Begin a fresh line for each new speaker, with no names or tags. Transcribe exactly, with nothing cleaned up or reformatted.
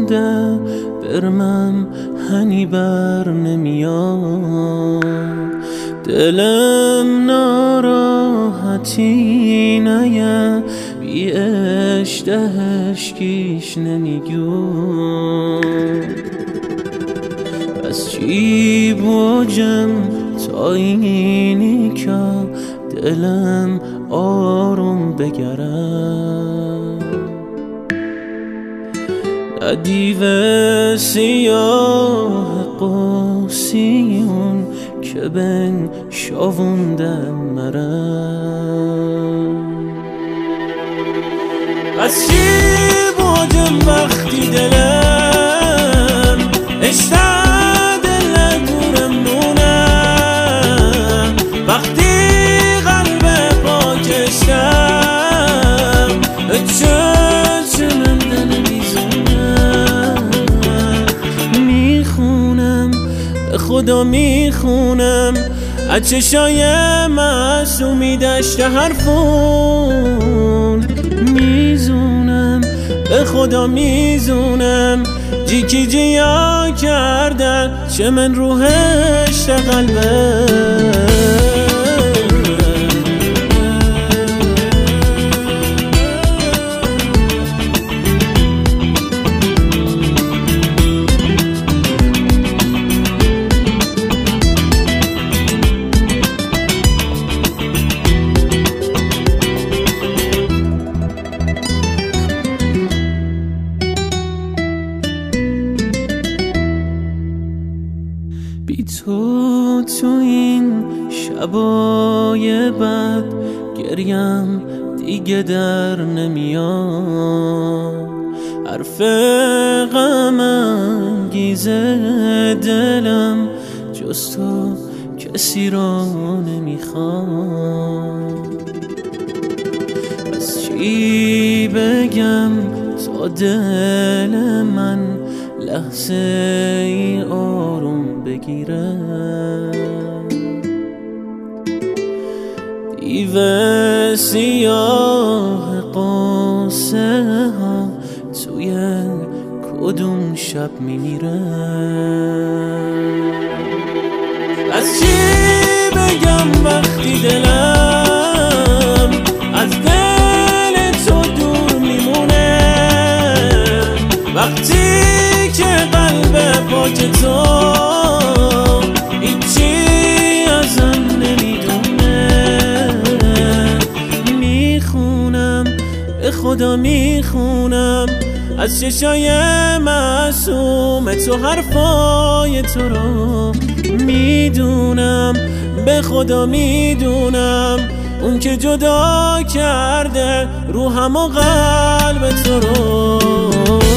بوده برمم هنی بر نمیاد، دلم ناراحتی نیه بی اشته اشکیش نمیگو. پس چی بوجم تا اینی که دلم آروم بگرم، دیو سیاه قوسیون که بن شاوندم مرم. از چی بودم وقتی دلم اشتاق دل دورم مونم، وقتی قلب پاکشتم چه من دل میزونم. میخونم به خدا میخونم از چشای معصومی دشت حرفون، میزونم به خدا میزونم جیکی جیا کرده چه من روحش قلبه. بی تو تو این شبای بد گریم دیگه در نمیاد، حرف غم انگیز دلم جز تو کسی را نمیخواد. پس چی بگم تا دل من لحظه ای آروم بگیره. دیو سیاه قصه ها توی کدوم شب میمیره. از چی بگم وقتی دلم از دل تو دور میمونه، وقتی که قلب پاک تو هیچی ازم نمیدونه. میخونم به خدا میخونم از چشای معصوم تو حرفای تو رو، میدونم به خدا میدونم اون که جدا کرده روحم و قلب تو رو.